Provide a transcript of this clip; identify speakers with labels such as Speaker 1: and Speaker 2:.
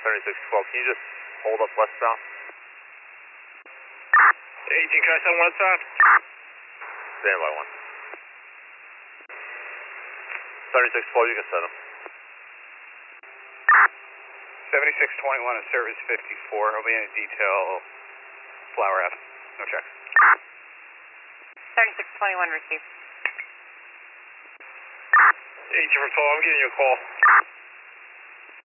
Speaker 1: 7612, can you just hold up westbound?
Speaker 2: 18, can I send one westbound?
Speaker 1: Stand by one. 7612, you can set him.
Speaker 2: 7621 in service 54. I'll be in a detail Flower Ave. No checks.
Speaker 3: 3621 received.
Speaker 2: 18 from 12, I'm giving you a call.